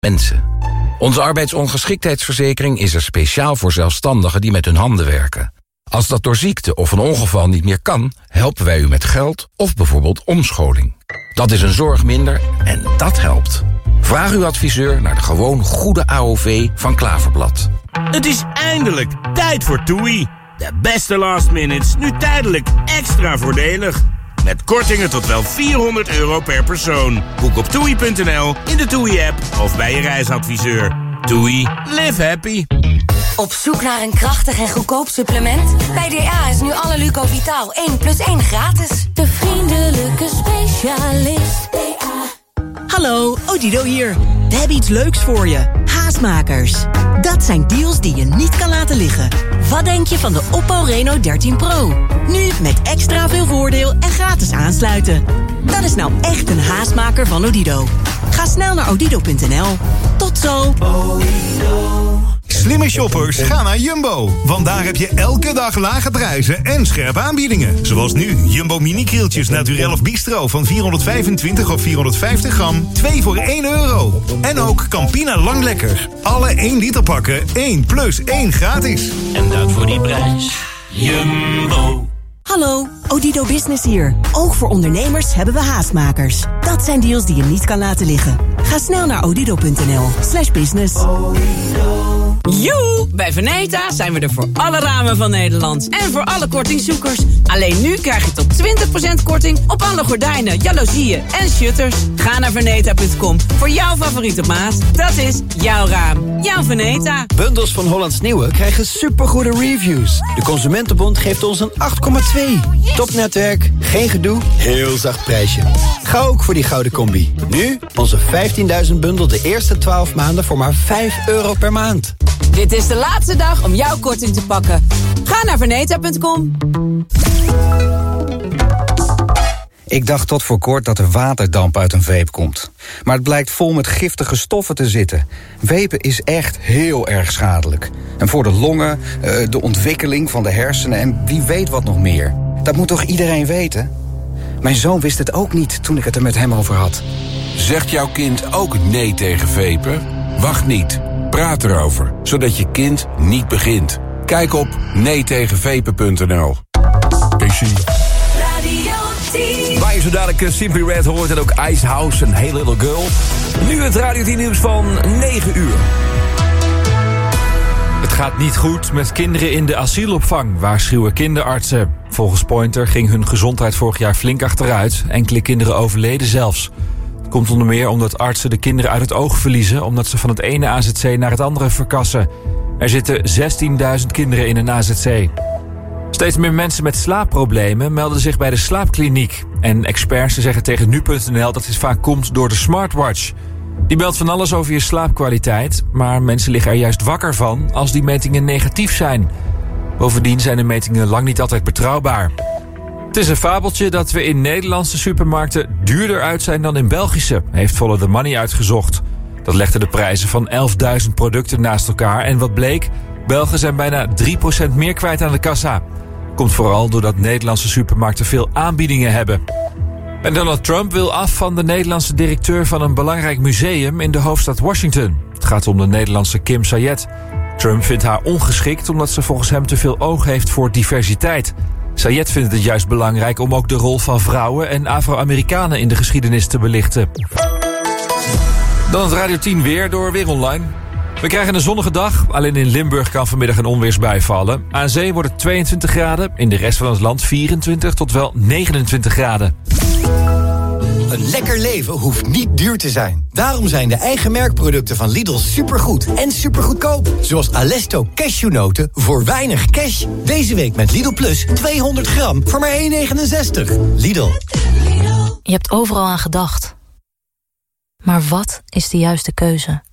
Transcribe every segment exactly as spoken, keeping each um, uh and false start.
Mensen. Onze arbeidsongeschiktheidsverzekering is er speciaal voor zelfstandigen die met hun handen werken. Als dat door ziekte of een ongeval niet meer kan, helpen wij u met geld of bijvoorbeeld omscholing. Dat is een zorg minder en dat helpt. Vraag uw adviseur naar de gewoon goede A O V van Klaverblad. Het is eindelijk tijd voor TUI. De beste last minutes, nu tijdelijk extra voordelig. Met kortingen tot wel vierhonderd euro per persoon. Boek op toei punt n l, in de TUI-app of bij je reisadviseur. TUI, live happy. Op zoek naar een krachtig en goedkoop supplement? Bij D A is nu alle Luco Vitaal één plus één gratis. De vriendelijke specialist. D A. Hallo, Odido hier. We hebben iets leuks voor je. Haastmakers. Dat zijn deals die je niet kan laten liggen. Wat denk je van de Oppo Reno dertien Pro? Nu met extra veel voordeel en gratis aansluiten. Dat is nou echt een haastmaker van Odido. Ga snel naar odido punt n l. Tot zo. Slimme shoppers, ga naar Jumbo. Want daar heb je elke dag lage prijzen en scherpe aanbiedingen. Zoals nu, Jumbo mini-krieltjes naturel of bistro van vierhonderdvijfentwintig of vierhonderdvijftig gram. twee voor één euro. En ook Campina Lang Lekker. Alle één liter pakken, één plus één gratis. En dat voor die prijs. Jumbo. Hallo, Odido Business hier. Ook voor ondernemers hebben we haastmakers. Dat zijn deals die je niet kan laten liggen. Ga snel naar odido punt n l slash business. Joe! Bij Veneta zijn we er voor alle ramen van Nederland. En voor alle kortingzoekers. Alleen nu krijg je tot twintig procent korting op alle gordijnen, jaloezieën en shutters. Ga naar veneta punt com voor jouw favoriete maat. Dat is jouw raam. Jouw Veneta. Bundels van Hollands Nieuwe krijgen supergoede reviews. De Consumentenbond geeft ons een acht komma twee. Topnetwerk, geen gedoe, heel zacht prijsje. Ga ook voor die gouden combi. Nu onze vijftienduizend bundel de eerste twaalf maanden voor maar vijf euro per maand. Dit is de laatste dag om jouw korting te pakken. Ga naar veneta punt com. Ik dacht tot voor kort dat er waterdamp uit een vape komt. Maar het blijkt vol met giftige stoffen te zitten. Vapen is echt heel erg schadelijk. En voor de longen, de ontwikkeling van de hersenen en wie weet wat nog meer. Dat moet toch iedereen weten? Mijn zoon wist het ook niet toen ik het er met hem over had. Zegt jouw kind ook nee tegen vapen? Wacht niet. Praat erover, zodat je kind niet begint. Kijk op nee tegen vapen punt n l. P C. Waar je zo dadelijk Simply Red hoort en ook Icehouse en Hey Little Girl. Nu het Radio tien nieuws van negen uur. Het gaat niet goed met kinderen in de asielopvang, waarschuwen kinderartsen. Volgens Pointer ging hun gezondheid vorig jaar flink achteruit. Enkele kinderen overleden zelfs. Het komt onder meer omdat artsen de kinderen uit het oog verliezen, omdat ze van het ene A Z C naar het andere verkassen. Er zitten zestienduizend kinderen in een A Z C. Steeds meer mensen met slaapproblemen melden zich bij de slaapkliniek. En experts zeggen tegen nu punt n l dat dit vaak komt door de smartwatch. Die meldt van alles over je slaapkwaliteit, maar mensen liggen er juist wakker van als die metingen negatief zijn. Bovendien zijn de metingen lang niet altijd betrouwbaar. Het is een fabeltje dat we in Nederlandse supermarkten duurder uit zijn dan in Belgische, heeft Follow the Money uitgezocht. Dat legde de prijzen van elfduizend producten naast elkaar en wat bleek? Belgen zijn bijna drie procent meer kwijt aan de kassa. Komt vooral doordat Nederlandse supermarkten veel aanbiedingen hebben. En Donald Trump wil af van de Nederlandse directeur van een belangrijk museum in de hoofdstad Washington. Het gaat om de Nederlandse Kim Sayed. Trump vindt haar ongeschikt omdat ze volgens hem te veel oog heeft voor diversiteit. Sayed vindt het juist belangrijk om ook de rol van vrouwen en Afro-Amerikanen in de geschiedenis te belichten. Dan het Radio tien weer door Weer Online. We krijgen een zonnige dag, alleen in Limburg kan vanmiddag een onweersbui vallen. Aan zee wordt het tweeëntwintig graden, in de rest van het land vierentwintig tot wel negenentwintig graden. Een lekker leven hoeft niet duur te zijn. Daarom zijn de eigen merkproducten van Lidl supergoed en supergoedkoop. Zoals Alesto cashewnoten voor weinig cash. Deze week met Lidl Plus tweehonderd gram voor maar één negenenzestig. Lidl. Je hebt overal aan gedacht. Maar wat is de juiste keuze?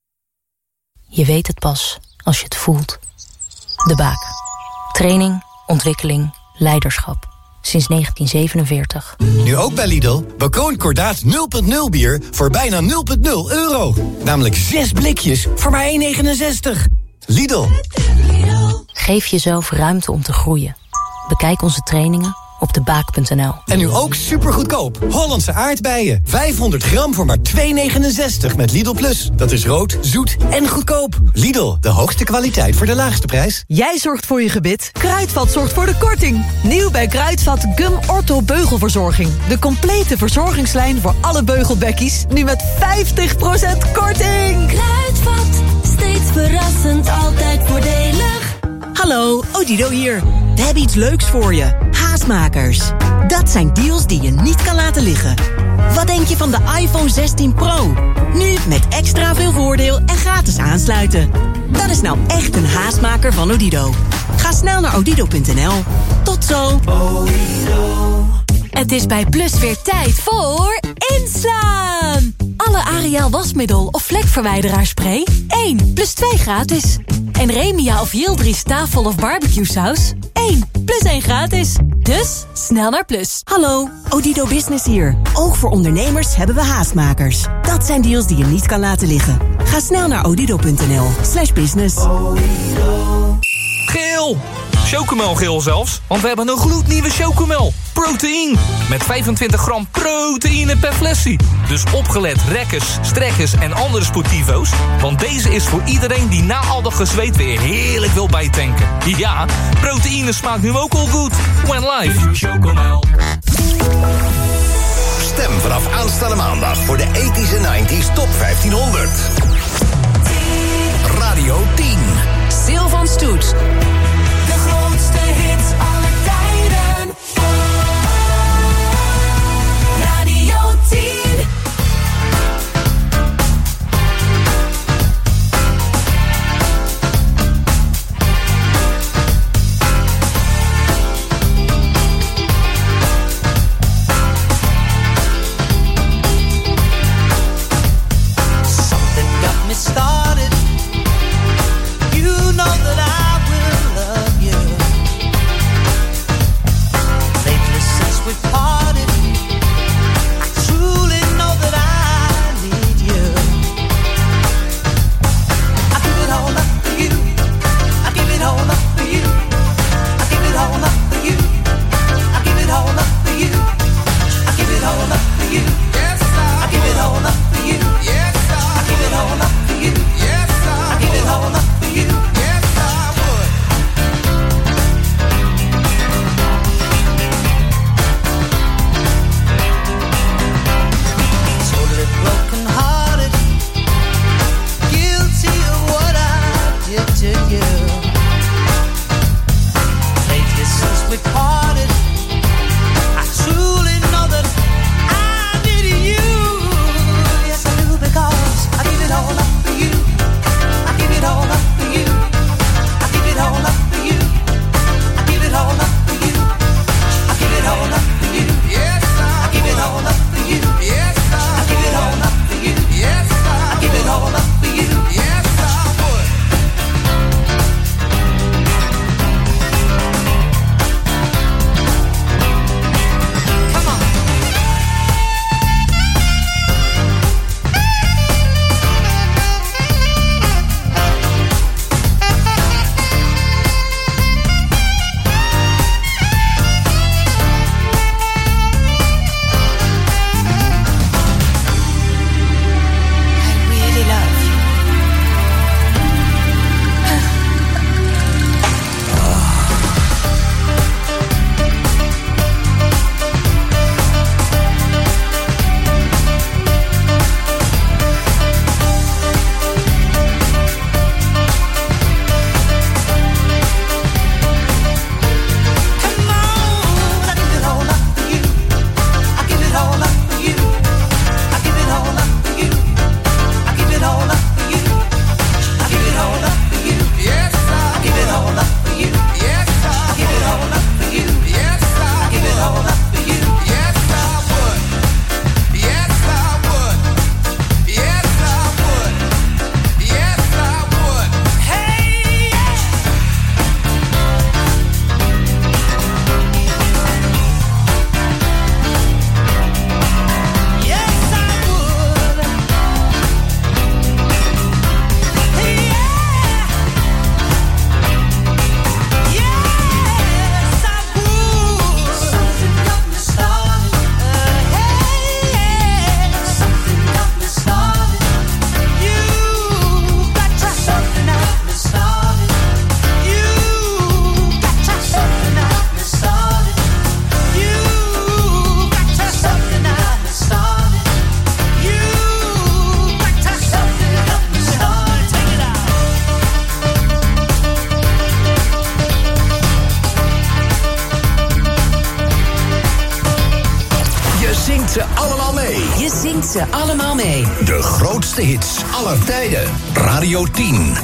Je weet het pas als je het voelt. De Baak. Training, ontwikkeling, leiderschap. Sinds negentien zevenenveertig. Nu ook bij Lidl. Boccon Cordaat nul punt nul bier voor bijna nul punt nul euro. Namelijk zes blikjes voor maar één negenenzestig. Lidl. Geef jezelf ruimte om te groeien. Bekijk onze trainingen op de baak punt n l. En nu ook supergoedkoop. Hollandse aardbeien. vijfhonderd gram voor maar twee euro negenenzestig met Lidl Plus. Dat is rood, zoet en goedkoop. Lidl, de hoogste kwaliteit voor de laagste prijs. Jij zorgt voor je gebit. Kruidvat zorgt voor de korting. Nieuw bij Kruidvat Gum Ortho Beugelverzorging. De complete verzorgingslijn voor alle beugelbekkies. Nu met vijftig procent korting. Kruidvat, steeds verrassend, altijd voordelig. Hallo, Odido hier. We hebben iets leuks voor je. Haastmakers. Dat zijn deals die je niet kan laten liggen. Wat denk je van de iPhone zestien Pro? Nu met extra veel voordeel en gratis aansluiten. Dat is nou echt een haastmaker van Odido. Ga snel naar odido punt n l. Tot zo. Het is bij Plus weer tijd voor inslaan. Alle Ariel wasmiddel of vlekverwijderaarspray één plus twee gratis. En Remia of Yildiz tafel of barbecue saus één plus één gratis. Dus snel naar Plus. Hallo, Odido Business hier. Ook voor ondernemers hebben we haastmakers. Dat zijn deals die je niet kan laten liggen. Ga snel naar odido punt n l slash business. Geel! Chocomel zelfs, want we hebben een gloednieuwe Chocomel. Proteïne. Met vijfentwintig gram proteïne per flesje. Dus opgelet rekkers, strekkers en andere sportivo's. Want deze is voor iedereen die na al dat gezweet weer heerlijk wil bijtanken. Ja, proteïne smaakt nu ook al goed. When live. Chocomel. Stem vanaf aanstaande maandag voor de eighties en nineties Top vijftienhonderd. Radio tien. Sylvan Stoets. De grootste hits aller tijden. Radio tien. Something got me started. You know that I will love you. Lately since we parted, I truly know that I need you. I give it all up for you. I give it all up for you. I give it all up for you. I give it all up for you. I give it all up for you. Yes, I give it all up for you. Yes, I give it all up for you. ze allemaal mee. De grootste hits aller tijden. Radio tien.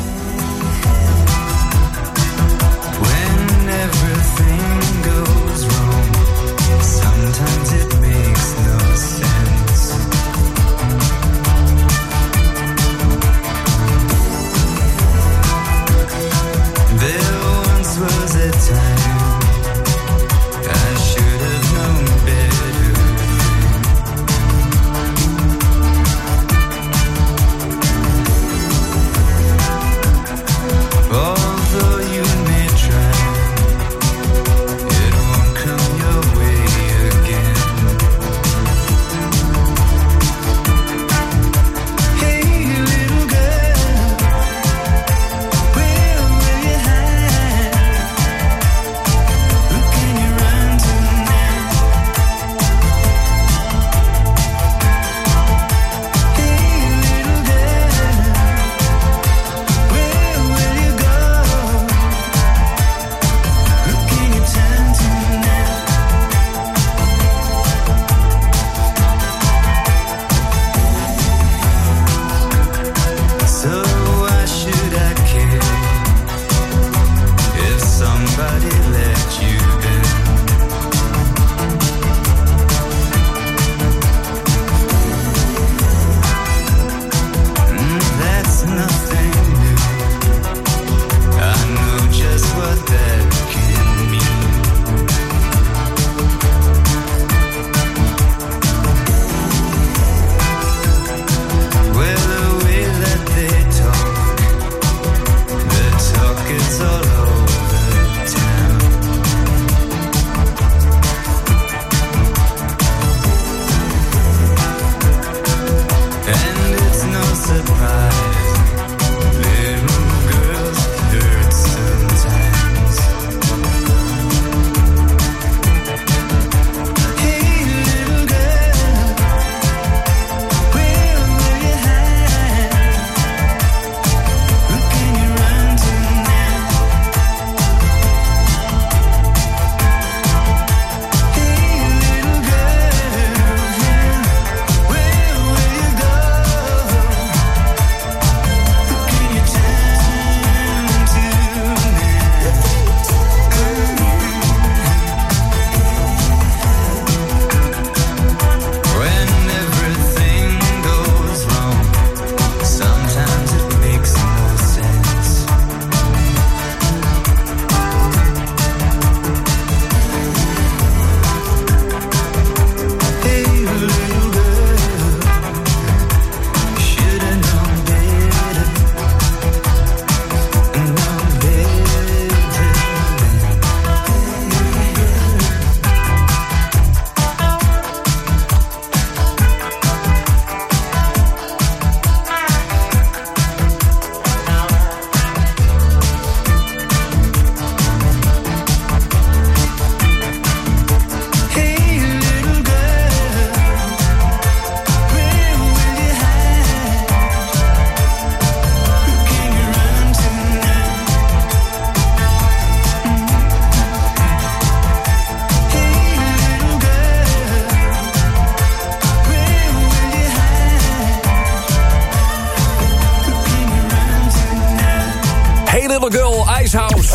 Icehouse.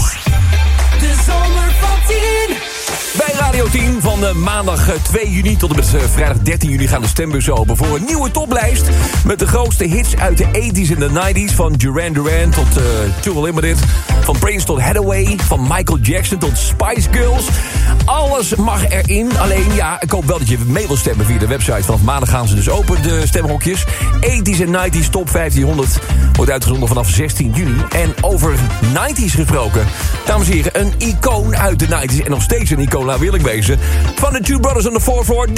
De zomer van tien. Bij Radio tien van de maandag twee juni tot en met vrijdag dertien juni gaan de stembussen open voor een nieuwe toplijst met de grootste hits uit de tachtiger en de negentiger. Van Duran Duran tot uh, Too Limited, van Prince tot Hathaway, van Michael Jackson tot Spice Girls. Alles mag erin. Alleen ja, ik hoop wel dat je mee wil stemmen via de website. Vanaf maandag gaan ze dus open, de stemhokjes. tachtiger en negentiger Top vijftienhonderd wordt uitgezonden vanaf zestien juni. En over negentiger gesproken, dames en heren, een icoon uit de negentiger. En nog steeds een icoon, laat wil ik wezen. Van de Two Brothers on the Fourth Floor,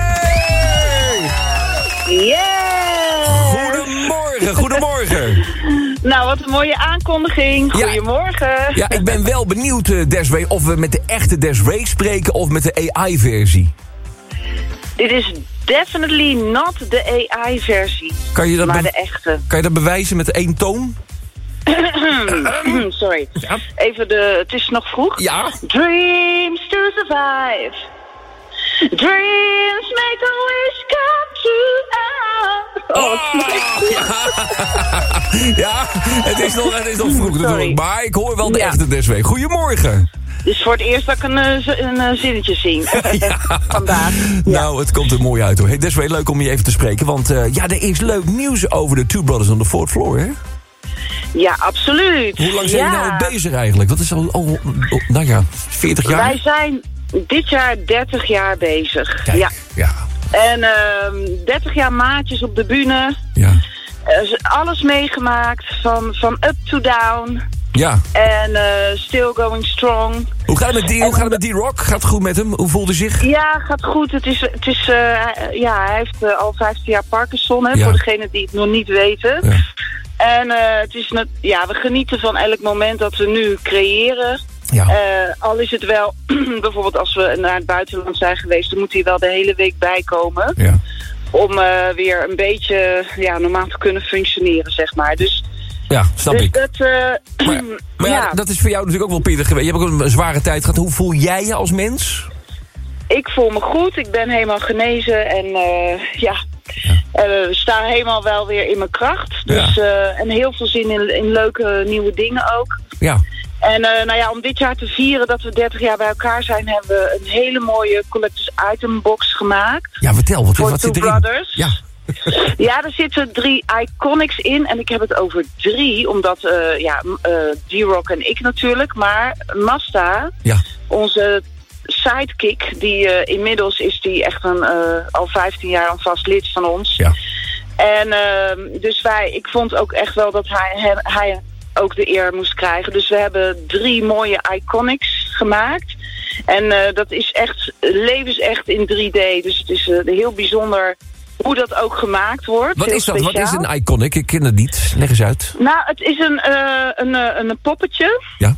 Des'ree! Yeah! Goedemorgen, goedemorgen. Nou, wat een mooie aankondiging. Goedemorgen. Ja, ja, ik ben wel benieuwd, uh, Des'ree, of we met de echte Des'ree spreken of met de A I-versie. Dit is definitely not de A I-versie, maar de echte. Kan je dat bewijzen met één toon? Sorry. Ja. Even de... Het is nog vroeg. Ja. Dreams to survive. Dreams make a wish come Oh, ja, het is nog, het is nog vroeg natuurlijk, maar ik hoor wel de ja. echte Desiree. Goedemorgen. Dit is voor het eerst dat ik een, een, een zinnetje zing. Ja. Vandaag. Ja. Nou, het komt er mooi uit hoor. Hey Desiree, leuk om je even te spreken, want uh, ja, er is leuk nieuws over de Two Brothers on the Fourth Floor, hè? Ja, absoluut. Hoe lang zijn ja. jullie nou bezig eigenlijk? Dat is al, al, al, nou ja, veertig jaar? Wij zijn dit jaar dertig jaar bezig. Kijk, ja. ja. En uh, dertig jaar maatjes op de bühne. Ja. Uh, alles meegemaakt, van, van up to down. Ja. En uh, still going strong. Hoe gaat het met die, hoe gaat het met D-Rock? Gaat het goed met hem? Hoe voelt hij zich? Ja, gaat goed. Het is, het is, uh, ja, hij heeft uh, al vijftien jaar Parkinson, hè, ja. voor degenen die het nog niet weten. Ja. En uh, het is net, ja, we genieten van elk moment dat we nu creëren. Ja. Uh, al is het wel, bijvoorbeeld als we naar het buitenland zijn geweest, dan moet hij wel de hele week bijkomen. Ja. Om uh, weer een beetje ja, normaal te kunnen functioneren, zeg maar. Dus, ja, snap dus ik. Dat, uh, maar maar ja, ja, dat is voor jou natuurlijk ook wel pittig geweest. Je hebt ook een zware tijd gehad. Hoe voel jij je als mens? Ik voel me goed. Ik ben helemaal genezen. En uh, ja, ja. Uh, sta helemaal wel weer in mijn kracht. Dus, ja. uh, en heel veel zin in, in leuke nieuwe dingen ook. Ja. En uh, nou ja, om dit jaar te vieren dat we dertig jaar bij elkaar zijn, hebben we een hele mooie collectors item box gemaakt. Ja, vertel. Wat, voor wat Two zit erin? Brothers. Ja. Ja, er zitten drie iconics in. En ik heb het over drie, omdat uh, ja, uh, D-Rock en ik natuurlijk. Maar Masta, ja. onze sidekick, die uh, inmiddels is die echt een, uh, al vijftien jaar een vast lid van ons. Ja. En uh, dus wij, ik vond ook echt wel dat hij, hij, hij ook de eer moest krijgen. Dus we hebben drie mooie iconics gemaakt. En uh, dat is echt levensecht in drie D. Dus het is uh, heel bijzonder hoe dat ook gemaakt wordt. Wat is dat? Speciaal. Wat is een iconic? Ik ken het niet. Leg eens uit. Nou, het is een, uh, een, een, een poppetje. Ja.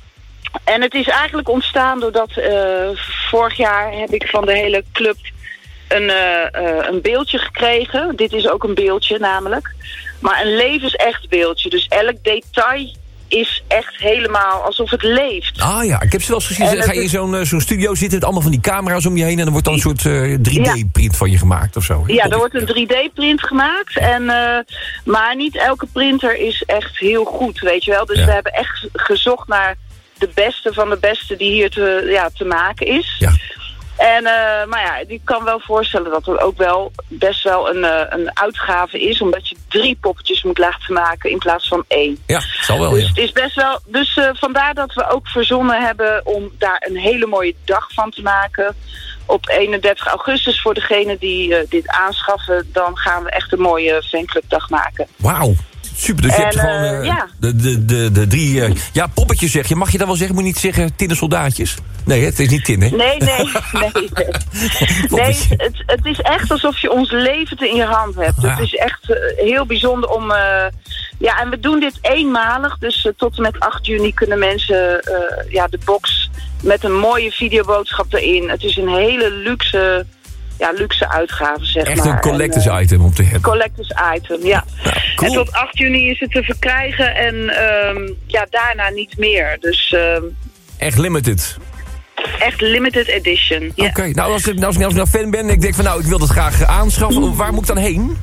En het is eigenlijk ontstaan doordat uh, vorig jaar heb ik van de hele club een, uh, uh, een beeldje gekregen. Dit is ook een beeldje namelijk. Maar een levensecht beeldje. Dus elk detail is echt helemaal alsof het leeft. Ah ja, ik heb ze wel eens gezien. Ga je in zo'n uh, zo'n studio zitten met allemaal van die camera's om je heen en dan wordt dan een soort uh, drie D-print ja. van je gemaakt of zo. Ja, er wordt een drie D-print gemaakt. En, uh, maar niet elke printer is echt heel goed, weet je wel. Dus ja. we hebben echt gezocht naar de beste van de beste die hier te, ja, te maken is. Ja. En, uh, maar ja, ik kan wel voorstellen dat er ook wel best wel een, uh, een uitgave is, omdat je drie poppetjes moet laten maken in plaats van één. Ja, zal wel, dus ja. Het is best wel, dus uh, vandaar dat we ook verzonnen hebben om daar een hele mooie dag van te maken. Op eenendertig augustus voor degene die uh, dit aanschaffen, dan gaan we echt een mooie fanclubdag maken. Wauw. Super, dus je en, hebt gewoon uh, uh, ja. de, de, de, de drie... Uh, ja, poppetjes zeg je. Mag je dat wel zeggen? Moet je niet zeggen tinnen soldaatjes? Nee, het is niet tin, hè? Nee, nee, nee. Nee, nee het, het is echt alsof je ons leven in je hand hebt. Ja. Het is echt uh, heel bijzonder om... Uh, ja, en we doen dit eenmalig. Dus uh, tot en met acht juni kunnen mensen uh, ja, de box met een mooie videoboodschap erin. Het is een hele luxe... Ja, luxe uitgave, zeg Echt maar. Echt een collectors en, uh, item om te hebben. Collectors item, ja. ja cool. En tot acht juni is het te verkrijgen en um, ja, daarna niet meer. Dus... Um, Echt limited? Echt limited edition, ja. Oké, okay. nou, als ik, als ik nou fan ben en ik denk van nou, ik wil dat graag aanschaffen. Mm. Waar moet ik dan heen?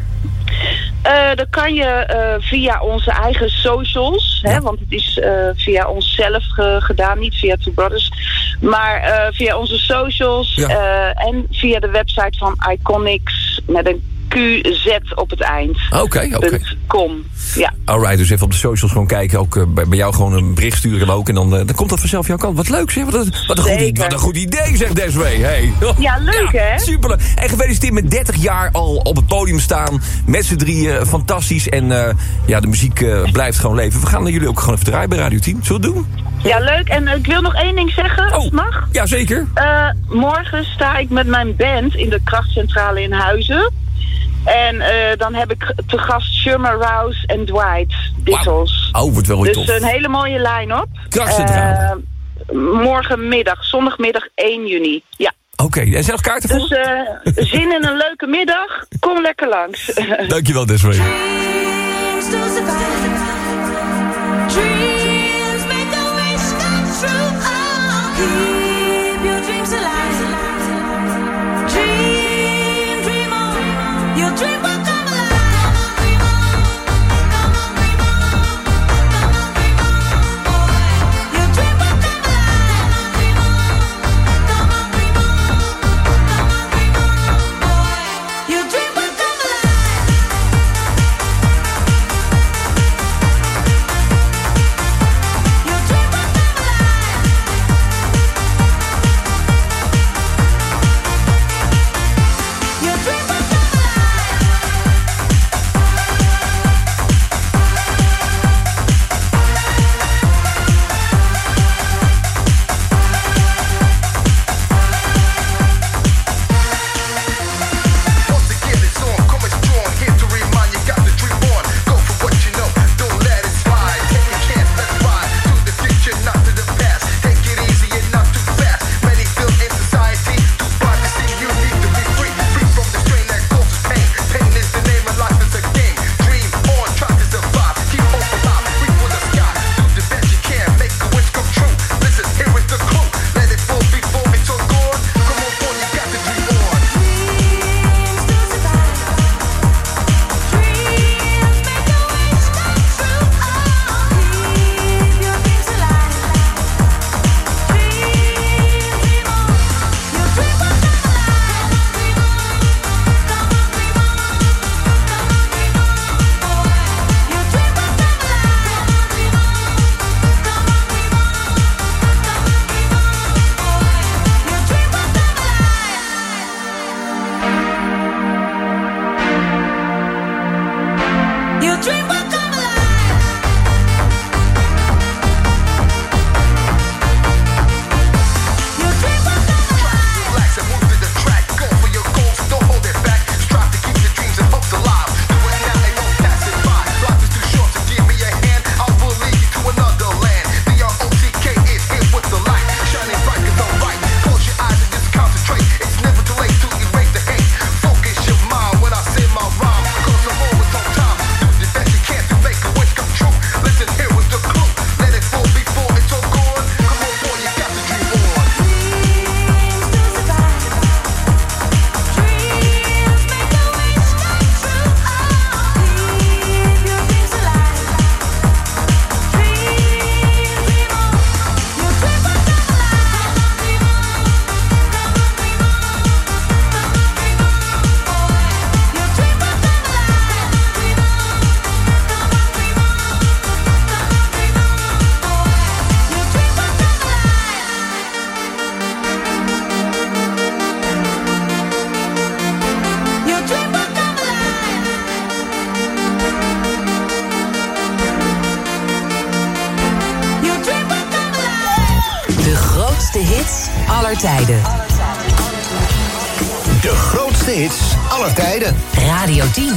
Uh, dan kan je uh, via onze eigen socials, ja. hè, want het is uh, via onszelf ge- gedaan, niet via Two Brothers, maar uh, via onze socials ja. uh, en via de website van Iconics met een Q Z op het eind. Oké, oké. Okay. .com. Ja. Alright, dus even op de socials gewoon kijken. Ook uh, bij, bij jou gewoon een bericht sturen ook. En dan, uh, dan komt dat vanzelf jouw kant. Wat leuk zeg. Wat een, wat een, goed, idee, wat een goed idee zegt Desiree. Hey. Ja, leuk ja, hè? Super. En gefeliciteerd met dertig jaar al op het podium staan. Met z'n drieën. Fantastisch. En uh, ja, de muziek uh, blijft gewoon leven. We gaan naar jullie ook gewoon even draaien bij Radio tien. Zullen we het doen? Ja, leuk. En uh, ik wil nog één ding zeggen, als oh, het mag. Ja, zeker. Uh, morgen sta ik met mijn band in de krachtcentrale in Huizen. En uh, dan heb ik te gast Sherma Rouse en Dwight Dittles. Wow. Oh, wordt wel weer dus tof. een hele mooie line-up. Krachtcentrale. Uh, morgenmiddag, zondagmiddag één juni. Ja. Oké, okay. En zijn er nog kaarten voor? Dus uh, zin in een leuke middag. Kom lekker langs. Dankjewel, Desiree. Keep your dreams alive. Dream, dream on. grootste hits aller tijden. De grootste hits aller tijden. Radio tien.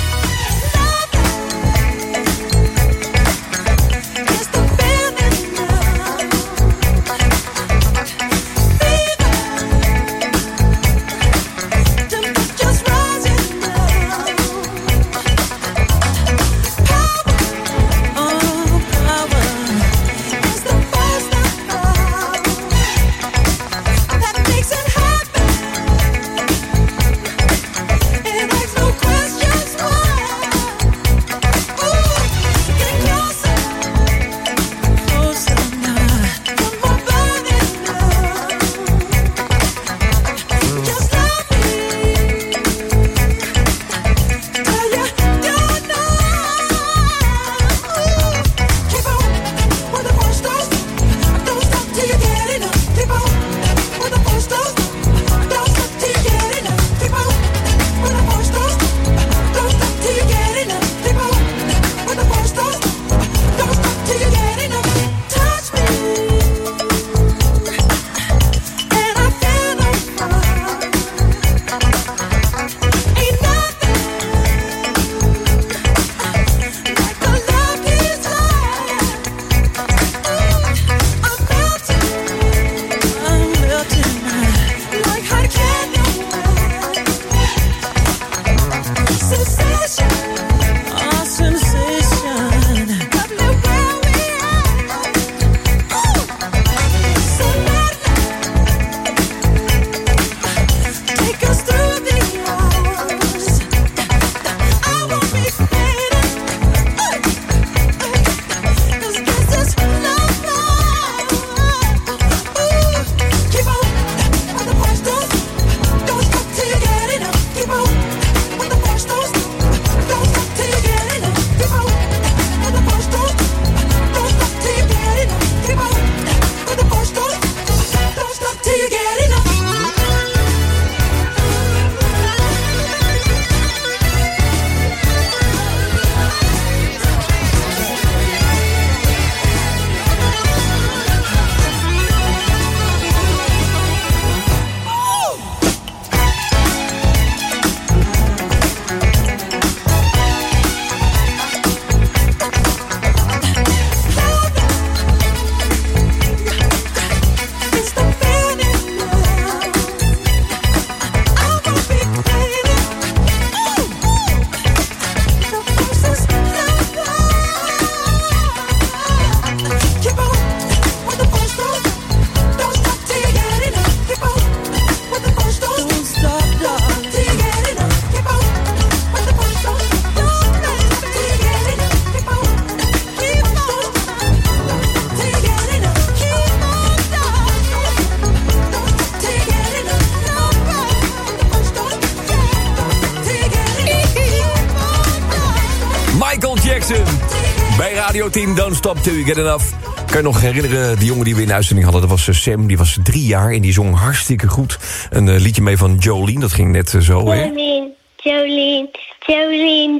Bij Radio tien, Don't Stop Till You Get Enough. Kan je nog herinneren, die jongen die we in de uitzending hadden... dat was Sam, die was drie jaar en die zong hartstikke goed. Een uh, liedje mee van Jolene, dat ging net uh, zo, hè? Jolene, Jolene, Jolene,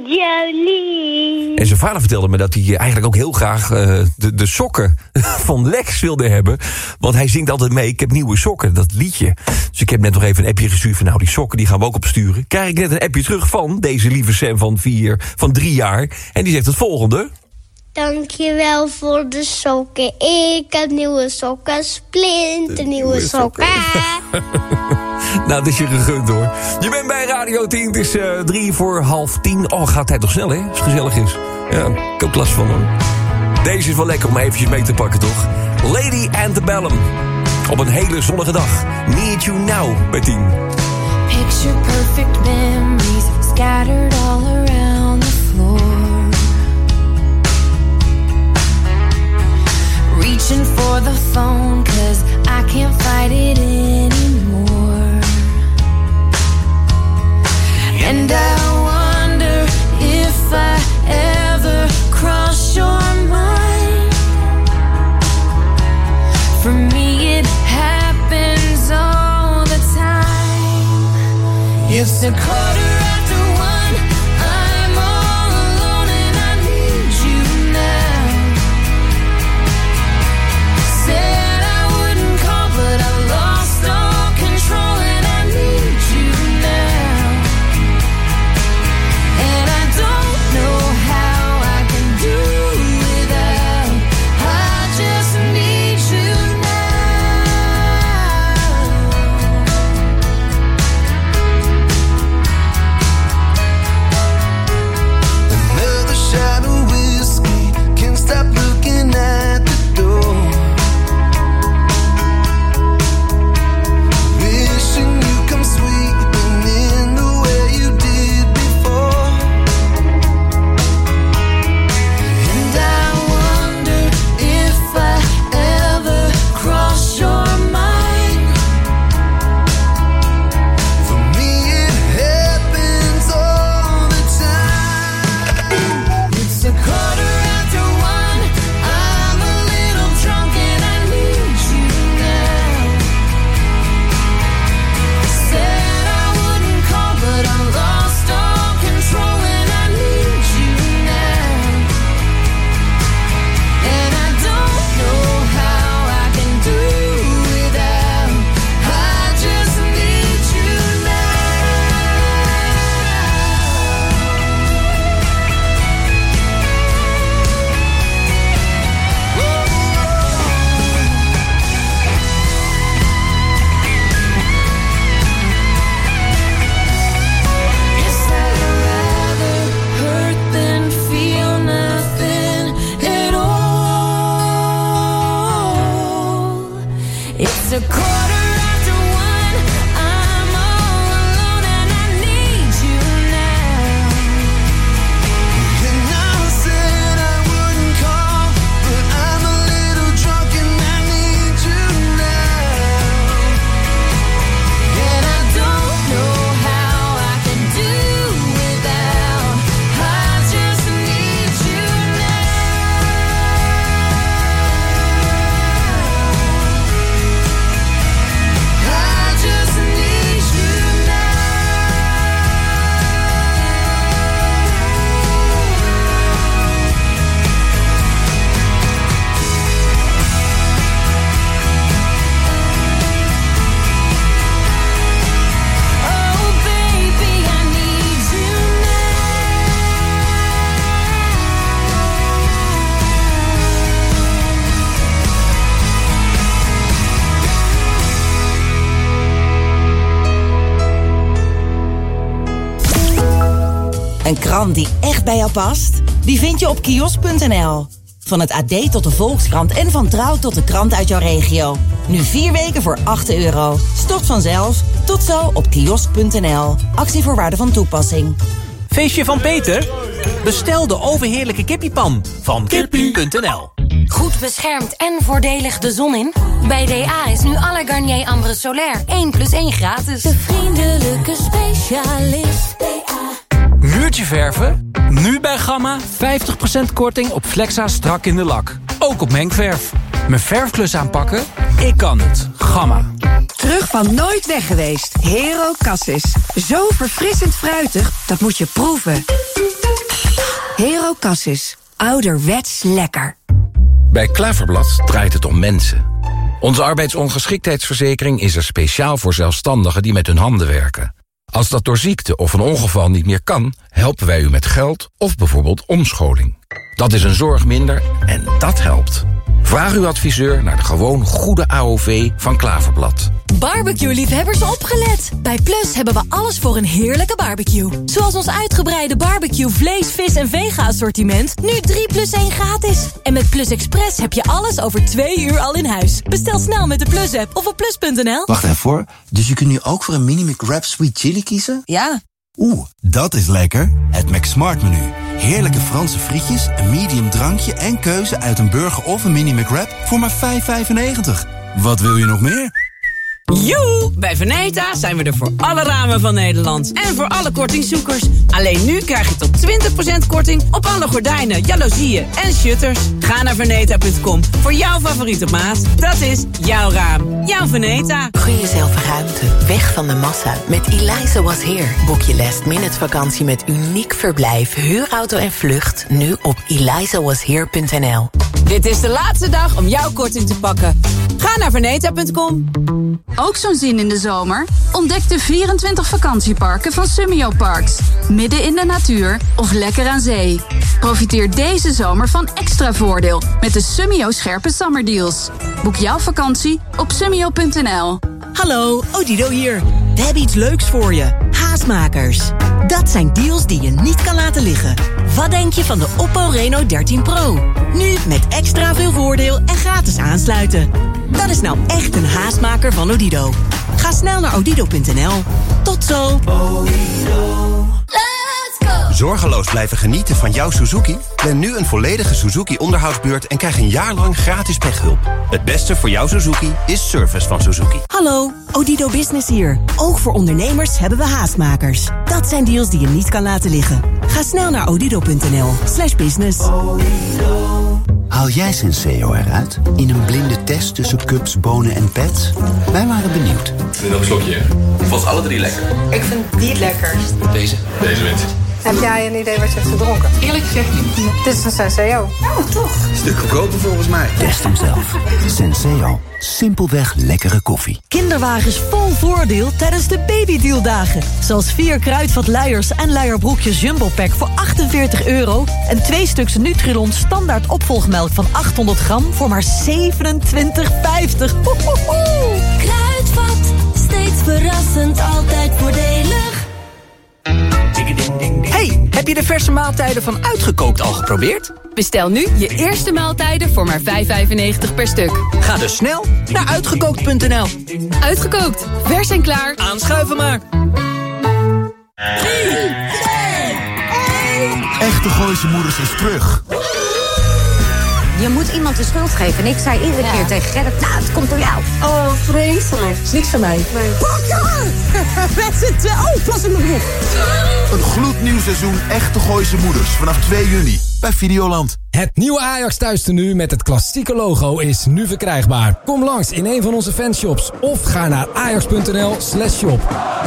Jolene. En zijn vader vertelde me dat hij eigenlijk ook heel graag uh, de, de sokken van Lex wilde hebben. Want hij zingt altijd mee, ik heb nieuwe sokken, dat liedje. Dus ik heb net nog even een appje gestuurd van... nou, die sokken die gaan we ook opsturen. Krijg ik net een appje terug van deze lieve Sam van vier, van drie jaar. En die zegt het volgende... Dankjewel voor de sokken. Ik heb nieuwe sokken, splinter nieuwe sokken. Nou, dat is je gegund, hoor. Je bent bij Radio tien, het is uh, drie voor half tien. Oh, gaat tijd toch snel, hè? Als het gezellig is. Ja, ik heb last van, hoor. Deze is wel lekker om eventjes mee te pakken, toch? Lady Antebellum. Op een hele zonnige dag. Need You Now bij tien. Picture perfect memories scattered all around the floor. Reaching for the phone, cause I can't fight it anymore. And I wonder if I ever cross your mind. For me it happens all the time. It's a quarter after one, I'm all alone and I need you now. Said I wouldn't call, but Een krant die echt bij jou past? Die vind je op kiosk punt n l. Van het A D tot de Volkskrant en van Trouw tot de krant uit jouw regio. Nu vier weken voor acht euro. Stort vanzelf. Tot zo op kiosk punt n l. Actievoorwaarden van toepassing. Feestje van Peter? Bestel de overheerlijke kippiepan van kippie punt n l. Goed beschermd en voordelig de zon in? Bij D A is nu alle Garnier Ambre Solaire één plus één gratis. De vriendelijke specialist. D A. Muurtje verven? Nu bij Gamma vijftig procent korting op Flexa strak in de lak. Ook op mengverf. Mijn verfklus aanpakken? Ik kan het. Gamma. Terug van nooit weg geweest. Hero Cassis. Zo verfrissend fruitig, dat moet je proeven. Hero Cassis. Ouderwets lekker. Bij Klaverblad draait het om mensen. Onze arbeidsongeschiktheidsverzekering is er speciaal voor zelfstandigen die met hun handen werken. Als dat door ziekte of een ongeval niet meer kan, helpen wij u met geld of bijvoorbeeld omscholing. Dat is een zorg minder en dat helpt. Vraag uw adviseur naar de gewoon goede A O V van Klaverblad. Barbecue-liefhebbers opgelet. Bij Plus hebben we alles voor een heerlijke barbecue. Zoals ons uitgebreide barbecue vlees, vis en vega-assortiment. Nu drie plus één gratis. En met Plus Express heb je alles over twee uur al in huis. Bestel snel met de Plus-app of op plus punt n l. Wacht even hoor. Dus je kunt nu ook voor een mini McWrap Sweet Chili kiezen? Ja. Oeh, dat is lekker. Het McSmart menu. Heerlijke Franse frietjes, een medium drankje en keuze uit een burger of een mini McWrap voor maar vijf vijfennegentig. Wat wil je nog meer? Joe! Bij Veneta zijn we er voor alle ramen van Nederland. En voor alle kortingzoekers. Alleen nu krijg je tot twintig procent korting op alle gordijnen, jaloezieën en shutters. Ga naar veneta punt com voor jouw favoriete maat. Dat is jouw raam. Jouw Veneta. Gun jezelf ruimte. Weg van de massa. Met Eliza Was Here. Boek je last minute vakantie met uniek verblijf, huurauto en vlucht. Nu op eliza was here punt n l. Dit is de laatste dag om jouw korting te pakken. Ga naar veneta punt com. Ook zo'n zin in de zomer? Ontdek de vierentwintig vakantieparken van Summio Parks. Midden in de natuur of lekker aan zee. Profiteer deze zomer van extra voordeel met de Summio scherpe summerdeals. Boek jouw vakantie op summio punt n l. Hallo, Odido hier. We hebben iets leuks voor je. Haastmakers. Dat zijn deals die je niet kan laten liggen. Wat denk je van de Oppo Reno dertien Pro? Nu met extra veel voordeel en gratis aansluiten. Dat is nou echt een haastmaker van Odido. Ga snel naar odido punt n l. Tot zo. Zorgeloos blijven genieten van jouw Suzuki? Plan nu een volledige Suzuki onderhoudsbeurt en krijg een jaar lang gratis pechhulp. Het beste voor jouw Suzuki is service van Suzuki. Hallo, Odido Business hier. Ook voor ondernemers hebben we haastmakers. Dat zijn deals die je niet kan laten liggen. Ga snel naar odido punt n l slash business. Haal jij Senseo eruit? In een blinde test tussen cups, bonen en pets? Wij waren benieuwd. Ik vind nog een slokje. Ik vond alle drie lekker. Ik vind die het lekkerst. Deze? Deze wint. Heb jij een idee wat je hebt gedronken? Eerlijk gezegd niet. Dit is een Senseo. Oh, toch? Stuk goedkoper volgens mij. Test hem zelf. Senseo. Simpelweg lekkere koffie. Kinderwagens vol voordeel tijdens de babydealdagen. Zoals vier kruidvat luiers en luierbroekjes Jumbo Pack voor achtenveertig euro... en twee stuks Nutrilon standaard opvolgmelk van achthonderd gram voor maar zevenentwintig vijftig. Kruidvat, steeds verrassend, altijd voordelig. Hey, heb je de verse maaltijden van Uitgekookt al geprobeerd? Bestel nu je eerste maaltijden voor maar vijf vijfennegentig per stuk. Ga dus snel naar uitgekookt punt n l. Uitgekookt, vers en klaar. Aanschuiven maar. Echte Gooise Moeders is terug. Je moet iemand de schuld geven. En ik zei iedere keer tegen Gerrit, nou, het komt door jou. Oh, vreselijk. Is niks van mij. Nee. Pakken! Met z'n twee. Oh, pas in mijn broek. Een gloednieuw seizoen Echte Gooise Moeders vanaf twee juni bij Videoland. Het nieuwe Ajax thuistenu met het klassieke logo is nu verkrijgbaar. Kom langs in een van onze fanshops of ga naar ajax punt n l slash shop.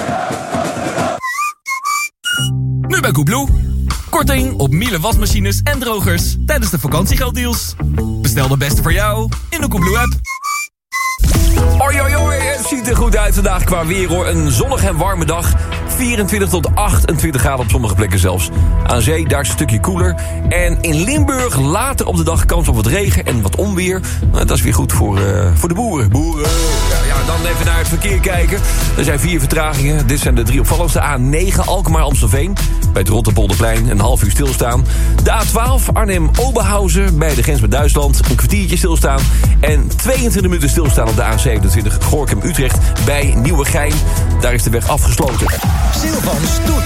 Nu bij Koebloe. Korting op Miele wasmachines en drogers tijdens de vakantiegelddeals. Bestel de beste voor jou in de Koebloe-app. Oi, oi, oi, het ziet er goed uit vandaag qua weer hoor. Een zonnige en warme dag. vierentwintig tot achtentwintig graden op sommige plekken zelfs. Aan zee, daar is het een stukje koeler. En in Limburg later op de dag kans op wat regen en wat onweer. Nou, dat is weer goed voor, uh, voor de boeren. Boeren. Ja, ja, dan even naar het verkeer kijken. Er zijn vier vertragingen. Dit zijn de drie opvallendste. A negen Alkmaar-Amstelveen. Bij het Rotterpolderplein een half uur stilstaan. De A twaalf Arnhem-Oberhausen. Bij de grens met Duitsland een kwartiertje stilstaan. En tweeëntwintig minuten stilstaan op de A zevenentwintig Gorinchem-Utrecht. Bij Nieuwegein. Daar is de weg afgesloten. Silvans doet.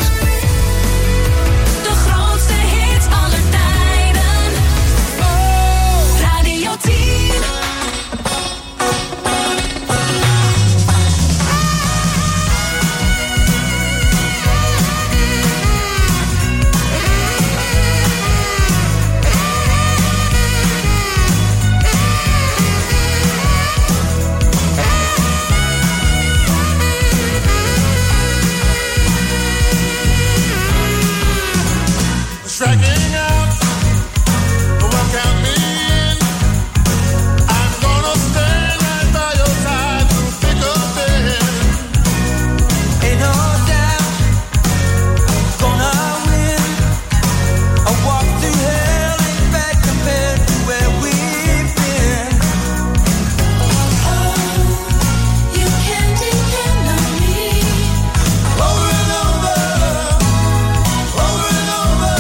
De grootste hits aller tijden. Oh. Radio tien. Striking out, what can be in? I'm gonna stay right by your side through thick or thin. Ain't no doubt, gonna win. I walk through hell ain't bad compared to where we've been. Oh, you can depend on me. Over and over, over and over.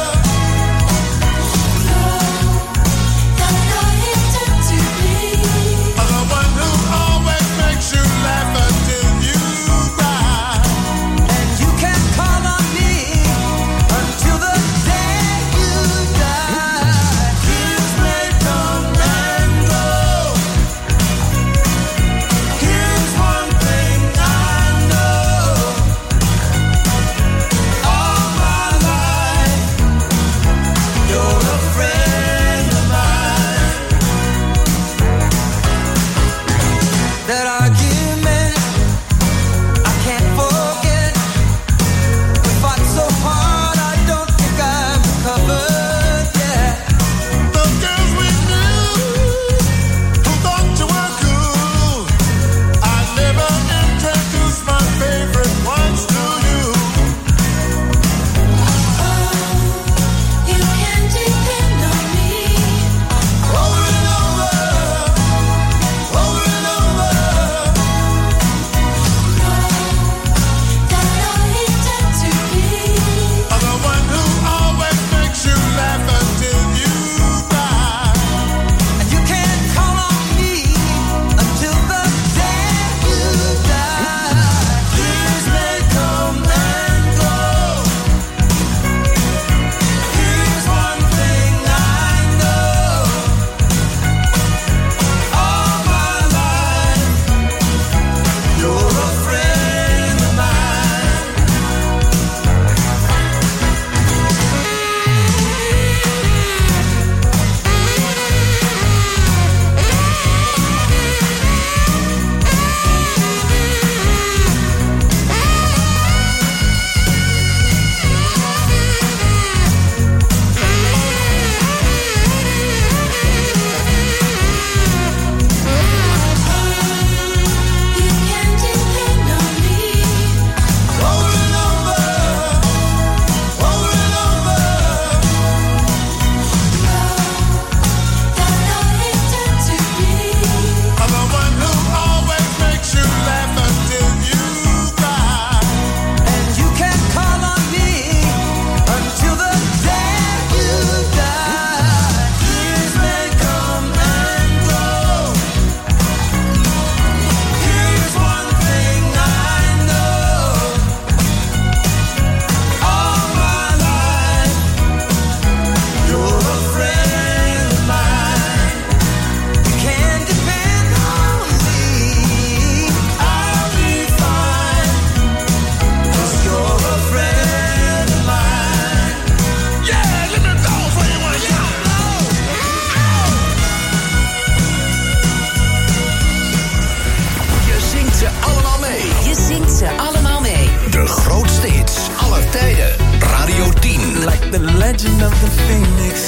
legend of the phoenix